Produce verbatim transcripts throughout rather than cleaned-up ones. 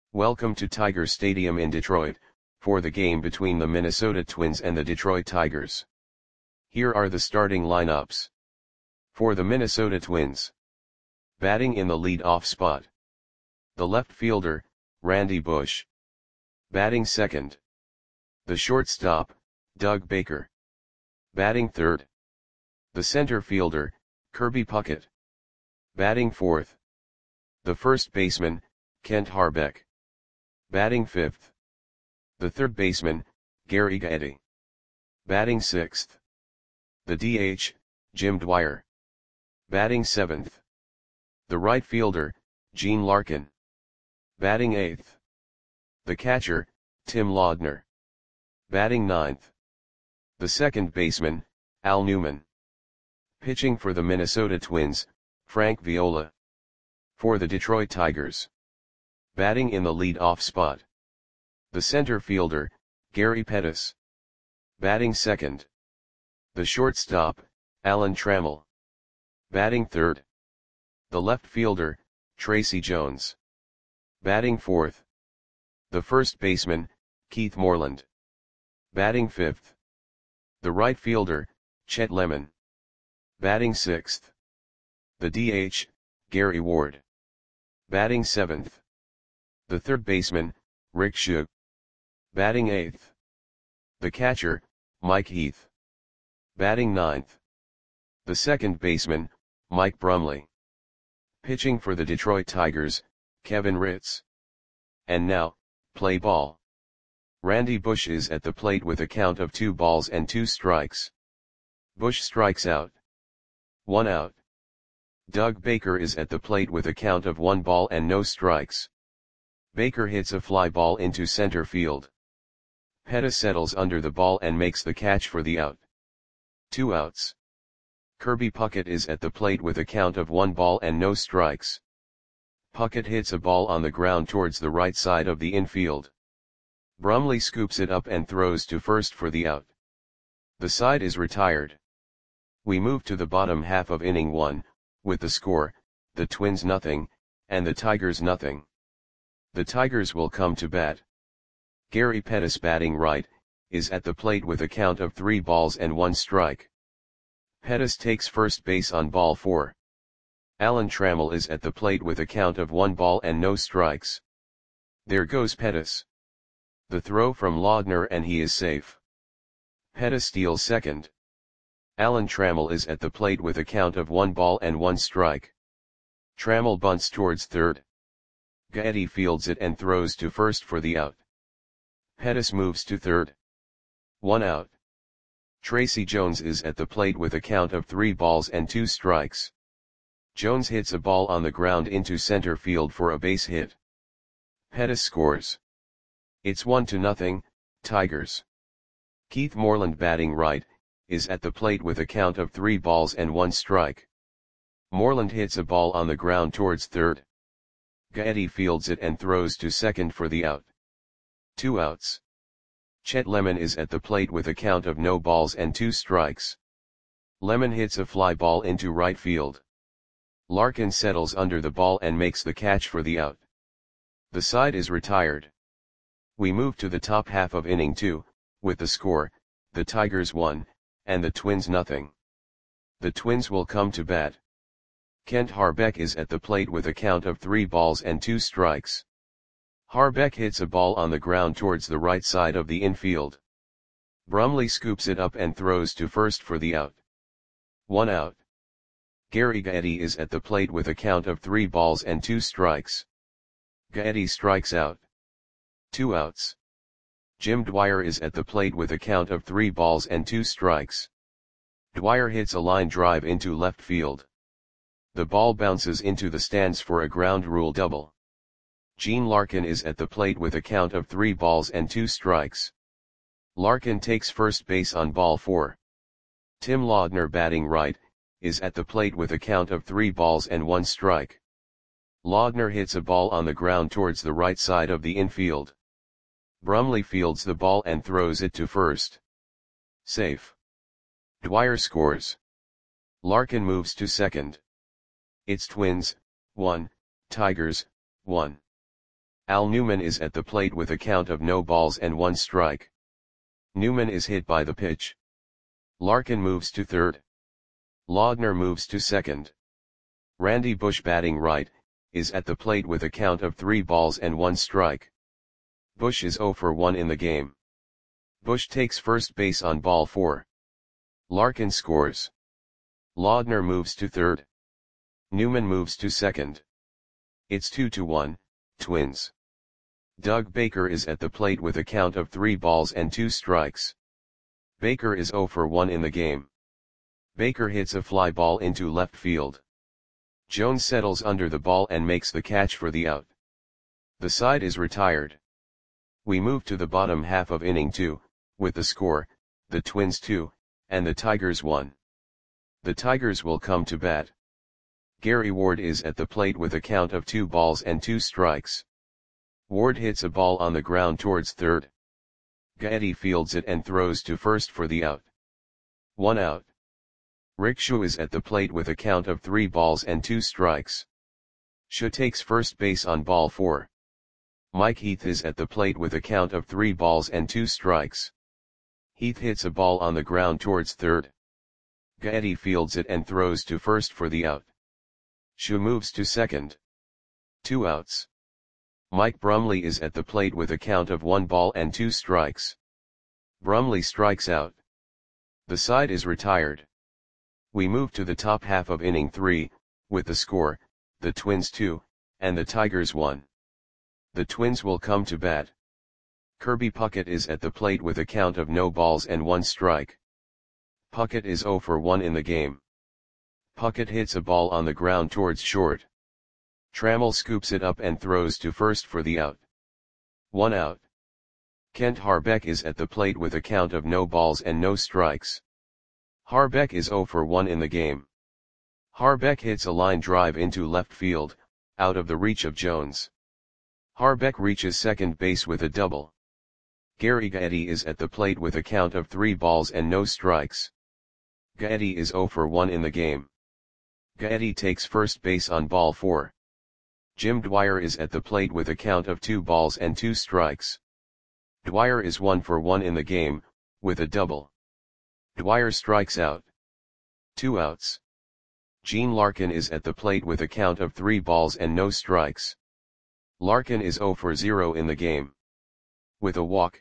Welcome to Tiger Stadium in Detroit, for the game between the Minnesota Twins and the Detroit Tigers. Here are the starting lineups. For the Minnesota Twins. Batting in the lead-off spot. The left fielder, Randy Bush. Batting second. The shortstop, Doug Baker. Batting third. The center fielder, Kirby Puckett. Batting fourth. The first baseman, Kent Hrbek. Batting fifth. The third baseman, Gary Gaetti. Batting sixth. The D H, Jim Dwyer. Batting seventh. The right fielder, Gene Larkin. Batting eighth. The catcher, Tim Laudner. Batting ninth. The second baseman, Al Newman. Pitching for the Minnesota Twins, Frank Viola. For the Detroit Tigers. Batting in the lead-off spot. The center fielder, Gary Pettis. Batting second. The shortstop, Alan Trammell. Batting third. The left fielder, Tracy Jones. Batting fourth. The first baseman, Keith Moreland. Batting fifth. The right fielder, Chet Lemon. Batting sixth. The D H, Gary Ward. Batting seventh. The third baseman, Rick Shug. Batting eighth. The catcher, Mike Heath. Batting ninth. The second baseman, Mike Brumley. Pitching for the Detroit Tigers, Kevin Ritz. And now, play ball. Randy Bush is at the plate with a count of two balls and two strikes. Bush strikes out. One out. Doug Baker is at the plate with a count of one ball and no strikes. Baker hits a fly ball into center field. Pettis settles under the ball and makes the catch for the out. Two outs. Kirby Puckett is at the plate with a count of one ball and no strikes. Puckett hits a ball on the ground towards the right side of the infield. Brumley scoops it up and throws to first for the out. The side is retired. We move to the bottom half of inning one, with the score, the Twins nothing, and the Tigers nothing. The Tigers will come to bat. Gary Pettis, batting right, is at the plate with a count of three balls and one strike. Pettis takes first base on ball four. Alan Trammell is at the plate with a count of one ball and no strikes. There goes Pettis. The throw from Laudner and he is safe. Pettis steals second. Alan Trammell is at the plate with a count of one ball and one strike. Trammell bunts towards third. Gaetti fields it and throws to first for the out. Pettis moves to third. One out. Tracy Jones is at the plate with a count of three balls and two strikes. Jones hits a ball on the ground into center field for a base hit. Pettis scores. It's one to nothing, Tigers. Keith Moreland, batting right, is at the plate with a count of three balls and one strike. Moreland hits a ball on the ground towards third. Gaetti fields it and throws to second for the out. Two outs. Chet Lemon is at the plate with a count of no balls and two strikes. Lemon hits a fly ball into right field. Larkin settles under the ball and makes the catch for the out. The side is retired. We move to the top half of inning two, with the score, the Tigers one, and the Twins nothing. The Twins will come to bat. Kent Hrbek is at the plate with a count of three balls and two strikes. Hrbek hits a ball on the ground towards the right side of the infield. Brumley scoops it up and throws to first for the out. One out. Gary Gaetti is at the plate with a count of three balls and two strikes. Gaetti strikes out. Two outs. Jim Dwyer is at the plate with a count of three balls and two strikes. Dwyer hits a line drive into left field. The ball bounces into the stands for a ground rule double. Gene Larkin is at the plate with a count of three balls and two strikes. Larkin takes first base on ball four. Tim Laudner, batting right, is at the plate with a count of three balls and one strike. Laudner hits a ball on the ground towards the right side of the infield. Brumley fields the ball and throws it to first. Safe. Dwyer scores. Larkin moves to second. It's Twins, one, Tigers, one. Al Newman is at the plate with a count of no balls and one strike. Newman is hit by the pitch. Larkin moves to third. Laudner moves to second. Randy Bush, batting right, is at the plate with a count of three balls and one strike. Bush is zero for one in the game. Bush takes first base on ball four. Larkin scores. Laudner moves to third. Newman moves to second. It's two to one, Twins. Doug Baker is at the plate with a count of three balls and two strikes. Baker is zero for one in the game. Baker hits a fly ball into left field. Jones settles under the ball and makes the catch for the out. The side is retired. We move to the bottom half of inning two, with the score, the Twins two, and the Tigers one. The Tigers will come to bat. Gary Ward is at the plate with a count of two balls and two strikes. Ward hits a ball on the ground towards third. Gaetti fields it and throws to first for the out. One out. Rick Shu is at the plate with a count of three balls and two strikes. Shu takes first base on ball four. Mike Heath is at the plate with a count of three balls and two strikes. Heath hits a ball on the ground towards third. Gaetti fields it and throws to first for the out. Shu moves to second. Two outs. Mike Brumley is at the plate with a count of one ball and two strikes. Brumley strikes out. The side is retired. We move to the top half of inning three, with the score, the Twins two, and the Tigers one. The Twins will come to bat. Kirby Puckett is at the plate with a count of no balls and one strike. Puckett is zero for one in the game. Puckett hits a ball on the ground towards short. Trammell scoops it up and throws to first for the out. One out. Kent Harbeck is at the plate with a count of no balls and no strikes. Harbeck is zero for one in the game. Harbeck hits a line drive into left field, out of the reach of Jones. Harbeck reaches second base with a double. Gary Gaetti is at the plate with a count of three balls and no strikes. Gaetti is zero for one in the game. Gaetti takes first base on ball four. Jim Dwyer is at the plate with a count of two balls and two strikes. Dwyer is one for one in the game, with a double. Dwyer strikes out. Two outs. Gene Larkin is at the plate with a count of three balls and no strikes. Larkin is zero for zero in the game. With a walk.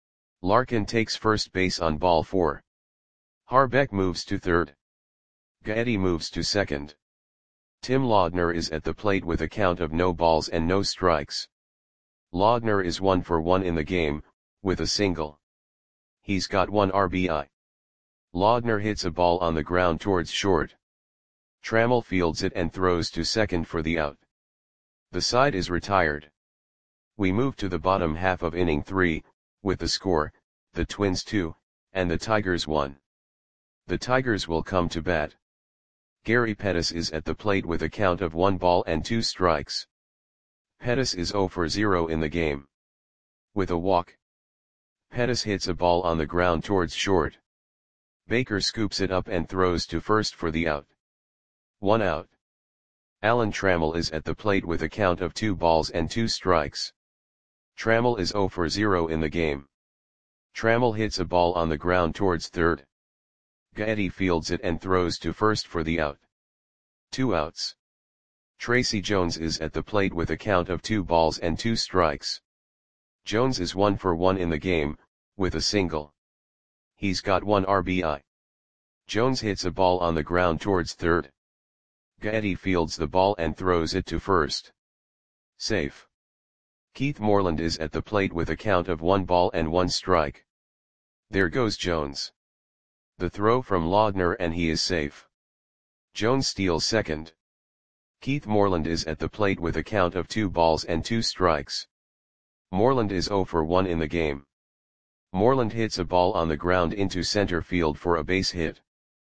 Larkin takes first base on ball four. Harbeck moves to third. Gaetti moves to second. Tim Laudner is at the plate with a count of no balls and no strikes. Laudner is one for one in the game, with a single. He's got one R B I. Laudner hits a ball on the ground towards short. Trammell fields it and throws to second for the out. The side is retired. We move to the bottom half of inning three, with the score, the Twins two, and the Tigers one. The Tigers will come to bat. Gary Pettis is at the plate with a count of one ball and two strikes. Pettis is zero for zero in the game. With a walk. Pettis hits a ball on the ground towards short. Baker scoops it up and throws to first for the out. One out. Alan Trammell is at the plate with a count of two balls and two strikes. Trammell is zero for zero in the game. Trammell hits a ball on the ground towards third. Gaetti fields it and throws to first for the out. Two outs. Tracy Jones is at the plate with a count of two balls and two strikes. Jones is one for one in the game, with a single. He's got one R B I. Jones hits a ball on the ground towards third. Gaetti fields the ball and throws it to first. Safe. Keith Moreland is at the plate with a count of one ball and one strike. There goes Jones. The throw from Laudner and he is safe. Jones steals second. Keith Moreland is at the plate with a count of two balls and two strikes. Moreland is zero for one in the game. Moreland hits a ball on the ground into center field for a base hit.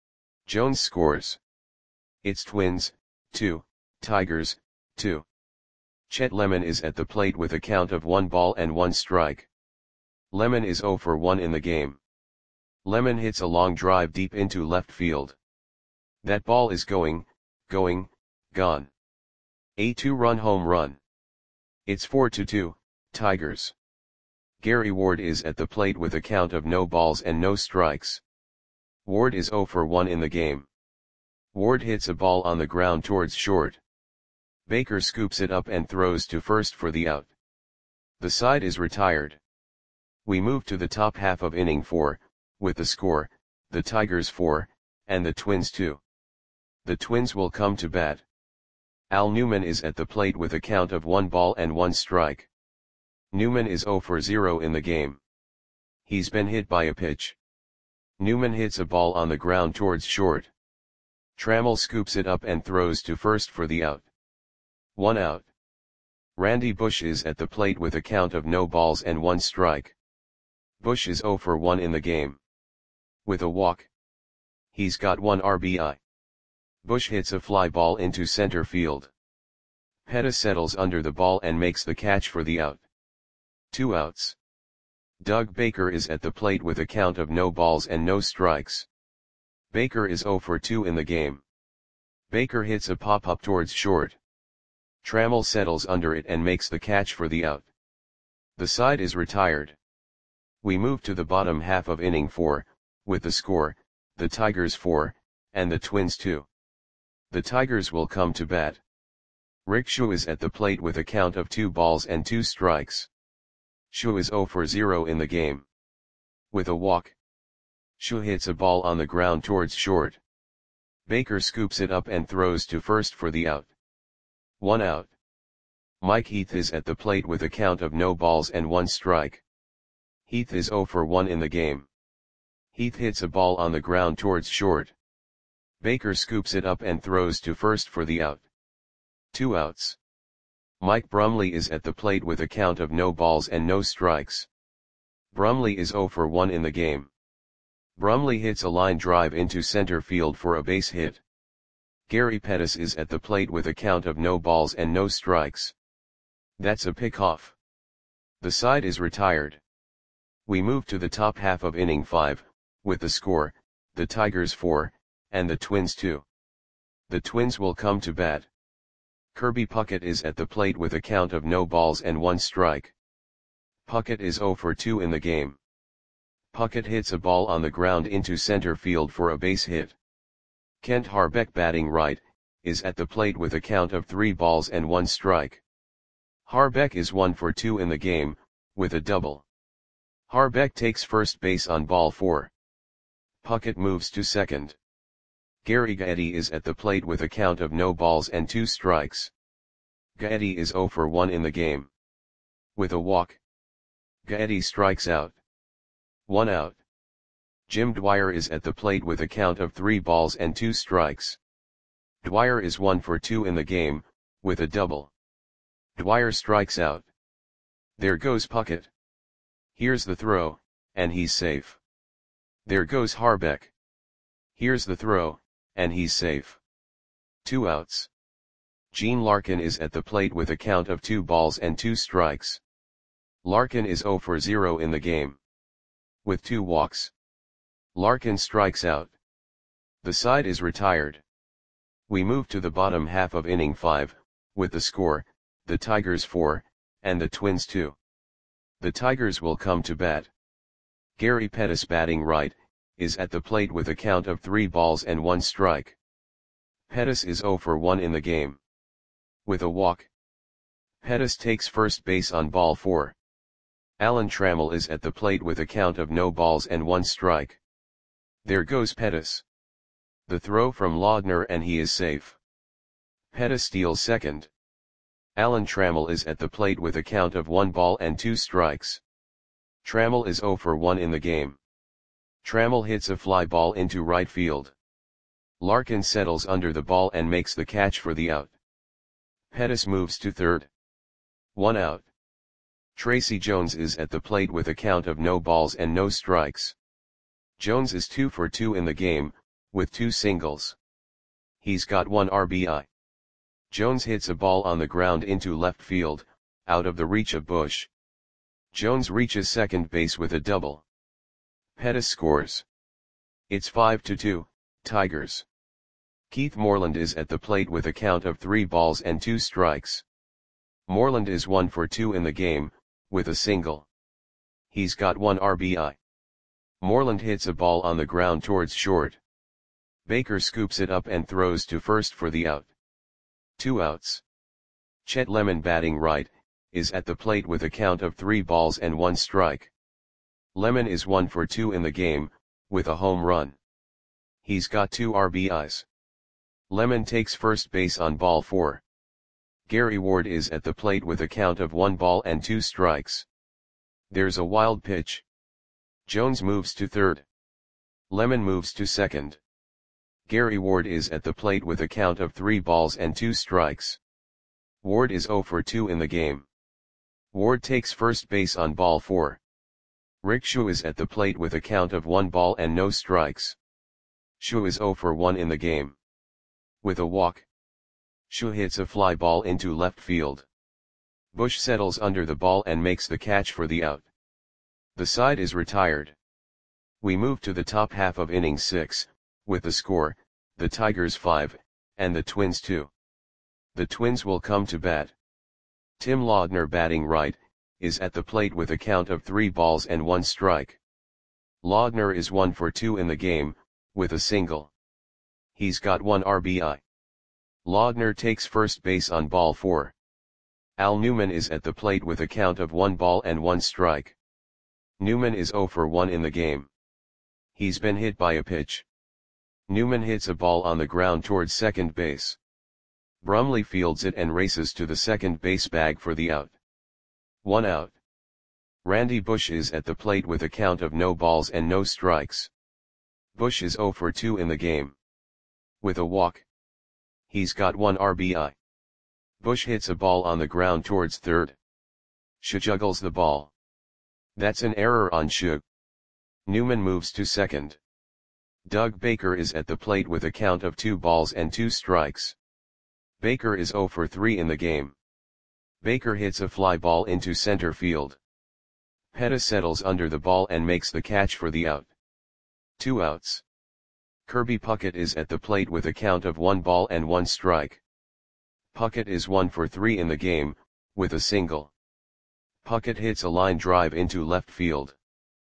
Jones scores. It's Twins, two, Tigers, two. Chet Lemon is at the plate with a count of one ball and one strike. Lemon is zero for one in the game. Lemon hits a long drive deep into left field. That ball is going, going, gone. A two-run home run. It's four to two, Tigers. Gary Ward is at the plate with a count of no balls and no strikes. Ward is zero for one in the game. Ward hits a ball on the ground towards short. Baker scoops it up and throws to first for the out. The side is retired. We move to the top half of inning four, with the score, the Tigers four, and the Twins two. The Twins will come to bat. Al Newman is at the plate with a count of one ball and one strike. Newman is zero for zero in the game. He's been hit by a pitch. Newman hits a ball on the ground towards short. Trammell scoops it up and throws to first for the out. One out. Randy Bush is at the plate with a count of no balls and one strike. Bush is zero for one in the game. With a walk. He's got one R B I. Bush hits a fly ball into center field. Pettis settles under the ball and makes the catch for the out. Two outs. Doug Baker is at the plate with a count of no balls and no strikes. Baker is zero for two in the game. Baker hits a pop-up towards short. Trammell settles under it and makes the catch for the out. The side is retired. We move to the bottom half of inning four, with the score, the Tigers four, and the Twins two. The Tigers will come to bat. Rick Schuh is at the plate with a count of two balls and two strikes. Schuh is zero for zero in the game. With a walk. Schuh hits a ball on the ground towards short. Baker scoops it up and throws to first for the out. One out. Mike Heath is at the plate with a count of no balls and one strike. Heath is zero for one in the game. Heath hits a ball on the ground towards short. Baker scoops it up and throws to first for the out. Two outs. Mike Brumley is at the plate with a count of no balls and no strikes. Brumley is zero for one in the game. Brumley hits a line drive into center field for a base hit. Gary Pettis is at the plate with a count of no balls and no strikes. That's a pickoff. The side is retired. We move to the top half of inning five, with the score, the Tigers four, and the Twins two. The Twins will come to bat. Kirby Puckett is at the plate with a count of no balls and one strike. Puckett is zero for two in the game. Puckett hits a ball on the ground into center field for a base hit. Kent Harbeck, batting right, is at the plate with a count of three balls and one strike. Harbeck is one for two in the game, with a double. Harbeck takes first base on ball four. Puckett moves to second. Gary Gaetti is at the plate with a count of no balls and two strikes. Gaetti is zero for one in the game. With a walk. Gaetti strikes out. One out. Jim Dwyer is at the plate with a count of three balls and two strikes. Dwyer is one for two in the game, with a double. Dwyer strikes out. There goes Puckett. Here's the throw, and he's safe. There goes Harbeck. Here's the throw, and he's safe. Two outs. Gene Larkin is at the plate with a count of two balls and two strikes. Larkin is zero for zero in the game. With two walks. Larkin strikes out. The side is retired. We move to the bottom half of inning five, with the score, the Tigers four, and the Twins two. The Tigers will come to bat. Gary Pettis, batting right, is at the plate with a count of three balls and one strike. Pettis is zero for one in the game. With a walk. Pettis takes first base on ball four. Alan Trammell is at the plate with a count of no balls and one strike. There goes Pettis. The throw from Laudner, and he is safe. Pettis steals second. Alan Trammell is at the plate with a count of one ball and two strikes. Trammell is zero for one in the game. Trammell hits a fly ball into right field. Larkin settles under the ball and makes the catch for the out. Pettis moves to third. One out. Tracy Jones is at the plate with a count of no balls and no strikes. Jones is two for two in the game, with two singles. He's got one R B I. Jones hits a ball on the ground into left field, out of the reach of Bush. Jones reaches second base with a double. Pettis scores. It's five to two, Tigers. Keith Moreland is at the plate with a count of three balls and two strikes. Moreland is one for two in the game, with a single. He's got one R B I. Moreland hits a ball on the ground towards short. Baker scoops it up and throws to first for the out. Two outs. Chet Lemon, batting right, is at the plate with a count of three balls and one strike. Lemon is one for two in the game, with a home run. He's got two R B Is. Lemon takes first base on ball four. Gary Ward is at the plate with a count of one ball and two strikes. There's a wild pitch. Jones moves to third. Lemon moves to second. Gary Ward is at the plate with a count of three balls and two strikes. Ward is zero for two in the game. Ward takes first base on ball four. Rick Shu is at the plate with a count of one ball and no strikes. Shu is zero for one in the game. With a walk, Shu hits a fly ball into left field. Bush settles under the ball and makes the catch for the out. The side is retired. We move to the top half of inning six, with the score, the Tigers five, and the Twins two. The Twins will come to bat. Tim Laudner, batting right, is at the plate with a count of three balls and one strike. Laudner is one for two in the game, with a single. He's got one R B I. Laudner takes first base on ball four. Al Newman is at the plate with a count of one ball and one strike. Newman is zero for one in the game. He's been hit by a pitch. Newman hits a ball on the ground towards second base. Brumley fields it and races to the second base bag for the out. One out. Randy Bush is at the plate with a count of no balls and no strikes. Bush is zero for two in the game. With a walk, he's got one R B I. Bush hits a ball on the ground towards third. Shu juggles the ball. That's an error on Shu. Newman moves to second. Doug Baker is at the plate with a count of two balls and two strikes. Baker is zero for three in the game. Baker hits a fly ball into center field. Pettis settles under the ball and makes the catch for the out. Two outs. Kirby Puckett is at the plate with a count of one ball and one strike. Puckett is one for three in the game, with a single. Puckett hits a line drive into left field.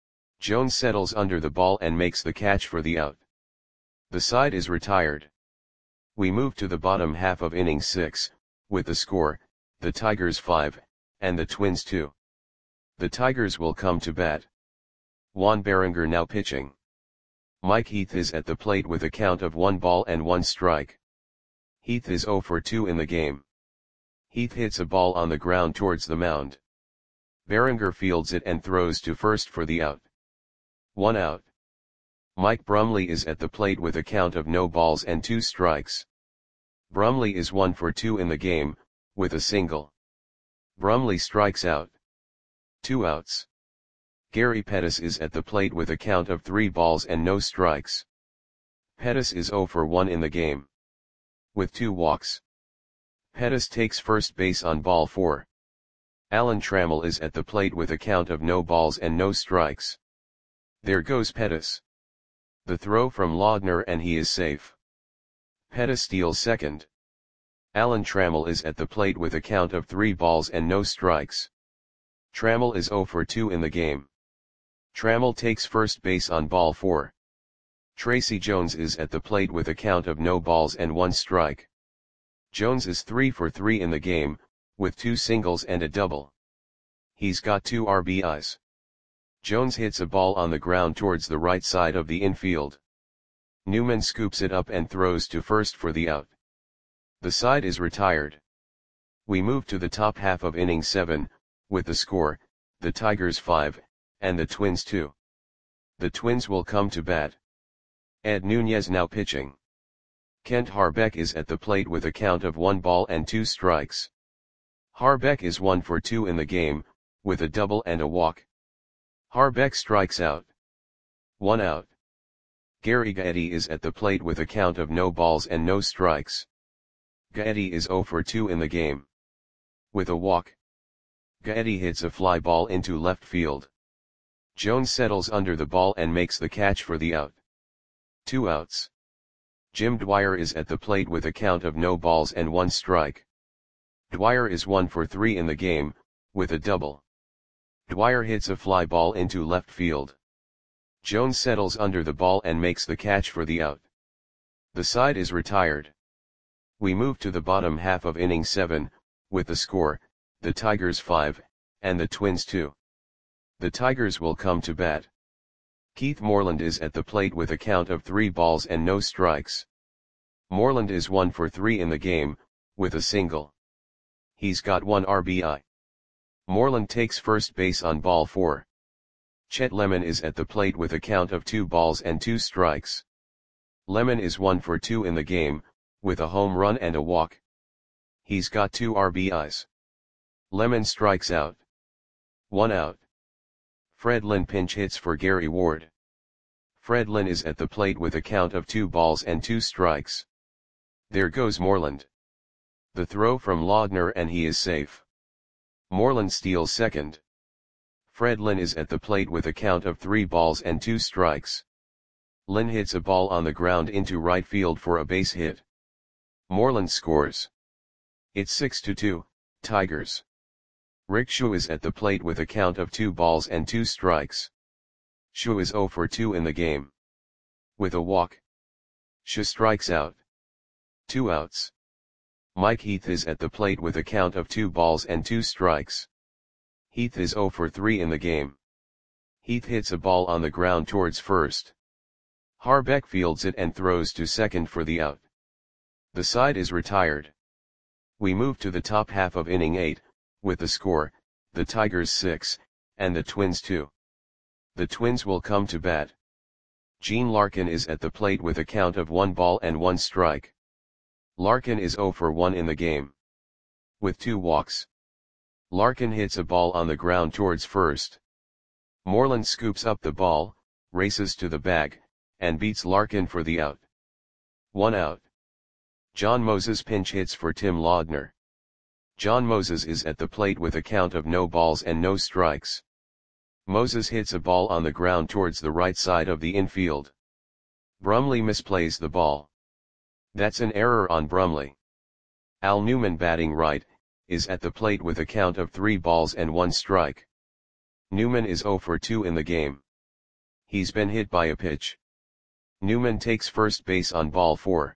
Jones settles under the ball and makes the catch for the out. The side is retired. We move to the bottom half of inning six, with the score, the Tigers five, and the Twins two. The Tigers will come to bat. Juan Berenger now pitching. Mike Heath is at the plate with a count of one ball and one strike. Heath is zero for two in the game. Heath hits a ball on the ground towards the mound. Berenger fields it and throws to first for the out. One out. Mike Brumley is at the plate with a count of no balls and two strikes. Brumley is one for two in the game, with a single. Brumley strikes out. Two outs. Gary Pettis is at the plate with a count of three balls and no strikes. Pettis is zero for one in the game. With two walks. Pettis takes first base on ball four. Alan Trammell is at the plate with a count of no balls and no strikes. There goes Pettis. The throw from Laudner and he is safe. Pettis steals second. Alan Trammell is at the plate with a count of three balls and no strikes. Trammell is zero for two in the game. Trammell takes first base on ball four. Tracy Jones is at the plate with a count of no balls and one strike. Jones is three for three in the game, with two singles and a double. He's got two R B Is. Jones hits a ball on the ground towards the right side of the infield. Newman scoops it up and throws to first for the out. The side is retired. We move to the top half of inning seven, with the score, the Tigers five, and the Twins two. The Twins will come to bat. Ed Nunez now pitching. Kent Harbeck is at the plate with a count of one ball and two strikes. Harbeck is one for two in the game, with a double and a walk. Harbeck strikes out. One out. Gary Gaetti is at the plate with a count of no balls and no strikes. Gaetti is zero for two in the game. With a walk. Gaetti hits a fly ball into left field. Jones settles under the ball and makes the catch for the out. Two outs. Jim Dwyer is at the plate with a count of no balls and one strike. Dwyer is one for three in the game, with a double. Dwyer hits a fly ball into left field. Jones settles under the ball and makes the catch for the out. The side is retired. We move to the bottom half of inning seven, with the score, the Tigers five, and the Twins two. The Tigers will come to bat. Keith Moreland is at the plate with a count of three balls and no strikes. Moreland is one for three in the game, with a single. He's got one R B I. Moreland takes first base on ball four. Chet Lemon is at the plate with a count of two balls and two strikes. Lemon is one for two in the game, with a home run and a walk. He's got two R B Is. Lemon strikes out. One out. Fred Lynn pinch hits for Gary Ward. Fred Lynn is at the plate with a count of two balls and two strikes. There goes Moreland. The throw from Laudner and he is safe. Moreland steals second. Fred Lynn is at the plate with a count of three balls and two strikes. Lynn hits a ball on the ground into right field for a base hit. Moreland scores. It's six to two, Tigers. Rick Schuh is at the plate with a count of two balls and two strikes. Schuh is zero for two in the game. With a walk. Schuh strikes out. Two outs. Mike Heath is at the plate with a count of two balls and two strikes. Heath is zero for three in the game. Heath hits a ball on the ground towards first. Harbeck fields it and throws to second for the out. The side is retired. We move to the top half of inning eight, with the score, the Tigers six, and the Twins two. The Twins will come to bat. Gene Larkin is at the plate with a count of one ball and one strike. Larkin is zero for one in the game. With two walks. Larkin hits a ball on the ground towards first. Moreland scoops up the ball, races to the bag, and beats Larkin for the out. One out. John Moses pinch hits for Tim Laudner. John Moses is at the plate with a count of no balls and no strikes. Moses hits a ball on the ground towards the right side of the infield. Brumley misplays the ball. That's an error on Brumley. Al Newman, batting right, is at the plate with a count of three balls and one strike. Newman is zero for two in the game. He's been hit by a pitch. Newman takes first base on ball four.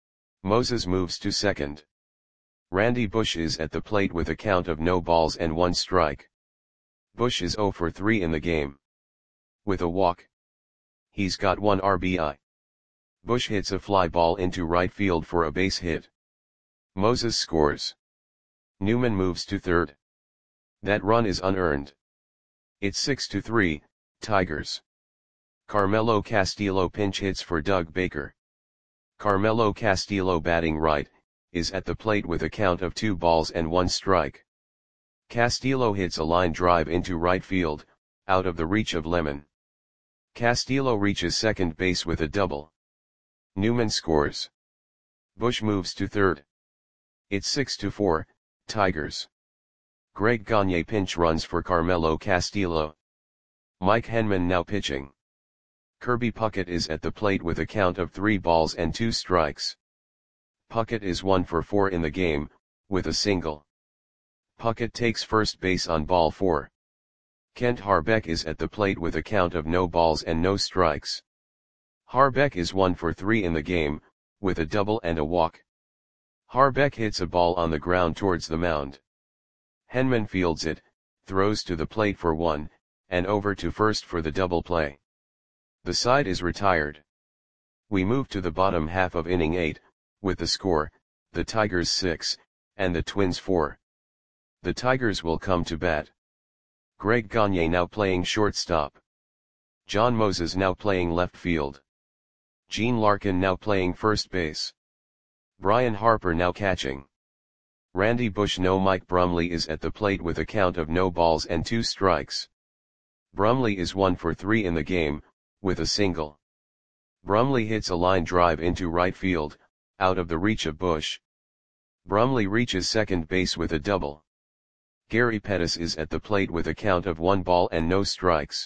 Moses moves to second. Randy Bush is at the plate with a count of no balls and one strike. Bush is zero for three in the game. With a walk. He's got one R B I. Bush hits a fly ball into right field for a base hit. Moses scores. Newman moves to third. That run is unearned. It's six to three, Tigers. Carmelo Castillo pinch hits for Doug Baker. Carmelo Castillo, batting right, is at the plate with a count of two balls and one strike. Castillo hits a line drive into right field, out of the reach of Lemon. Castillo reaches second base with a double. Newman scores. Bush moves to third. It's six to four, Tigers. Greg Gagne pinch runs for Carmelo Castillo. Mike Henman now pitching. Kirby Puckett is at the plate with a count of three balls and two strikes. Puckett is one for four in the game, with a single. Puckett takes first base on ball four. Kent Harbeck is at the plate with a count of no balls and no strikes. Harbeck is one for three in the game, with a double and a walk. Harbeck hits a ball on the ground towards the mound. Henman fields it, throws to the plate for one, and over to first for the double play. The side is retired. We move to the bottom half of inning eight, with the score, the Tigers six, and the Twins four. The Tigers will come to bat. Greg Gagne now playing shortstop. John Moses now playing left field. Gene Larkin now playing first base. Brian Harper now catching. Randy Bush no Mike Brumley is at the plate with a count of no balls and two strikes. Brumley is one for three in the game, with a single. Brumley hits a line drive into right field, out of the reach of Bush. Brumley reaches second base with a double. Gary Pettis is at the plate with a count of one ball and no strikes.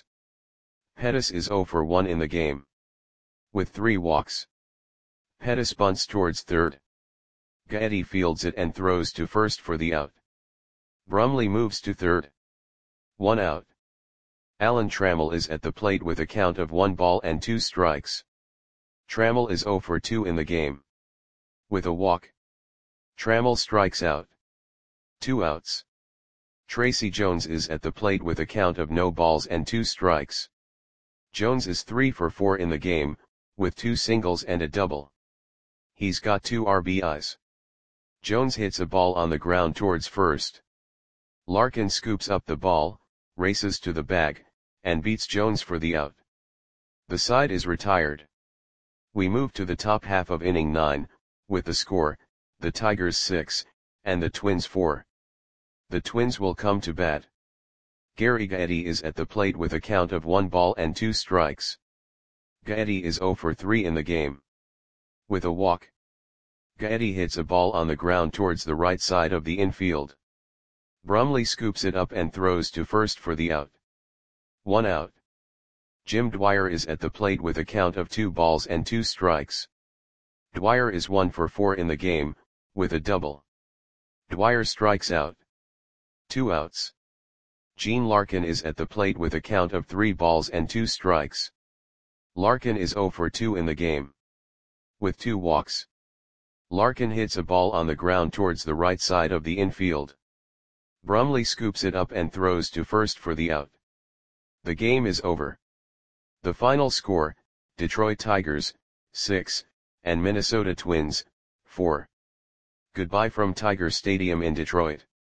Pettis is zero for one in the game. With three walks. Pettis bunts towards third. Gaetti fields it and throws to first for the out. Brumley moves to third. One out. Alan Trammell is at the plate with a count of one ball and two strikes. Trammell is zero for two in the game. With a walk, Trammell strikes out. Two outs. Tracy Jones is at the plate with a count of no balls and two strikes. Jones is three for four in the game, with two singles and a double. He's got two R B Is. Jones hits a ball on the ground towards first. Larkin scoops up the ball, races to the bag, and beats Jones for the out. The side is retired. We move to the top half of inning nine, with the score, the Tigers six, and the Twins four. The Twins will come to bat. Gary Gaetti is at the plate with a count of one ball and two strikes. Gaetti is zero for three in the game. With a walk, Gaetti hits a ball on the ground towards the right side of the infield. Brumley scoops it up and throws to first for the out. One out. Jim Dwyer is at the plate with a count of two balls and two strikes. Dwyer is one for four in the game, with a double. Dwyer strikes out. Two outs. Gene Larkin is at the plate with a count of three balls and two strikes. Larkin is zero for two in the game. With two walks, Larkin hits a ball on the ground towards the right side of the infield. Brumley scoops it up and throws to first for the out. The game is over. The final score, Detroit Tigers, six, and Minnesota Twins, four. Goodbye from Tiger Stadium in Detroit.